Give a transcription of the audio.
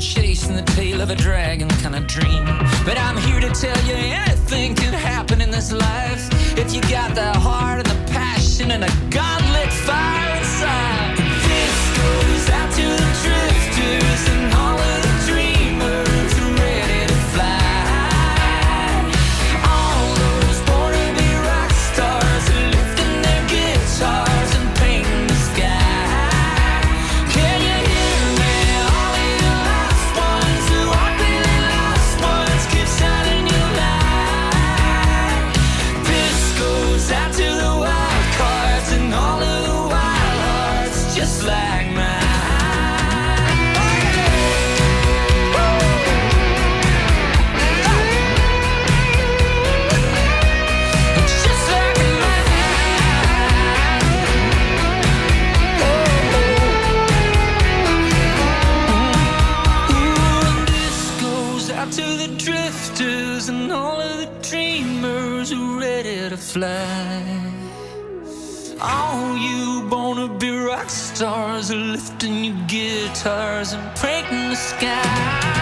chasing the tail of a dragon kind of dream. But I'm here to tell you anything can happen in this life if you got the heart and the passion and a gauntlet fire inside. This goes out to the drifters and all of the dreamers ready to fly. All those born to be rock stars lifting their guitars and painting the sky. Can you hear me? All of you lost ones who aren't really lost ones, keep shining your light. This goes out to the wild cards and all of the wild hearts just like mine. Just like mine. This goes out to the drifters and all of the dreamers who are ready to fly. All you wanna-be rock stars are lifting your guitars and painting the sky.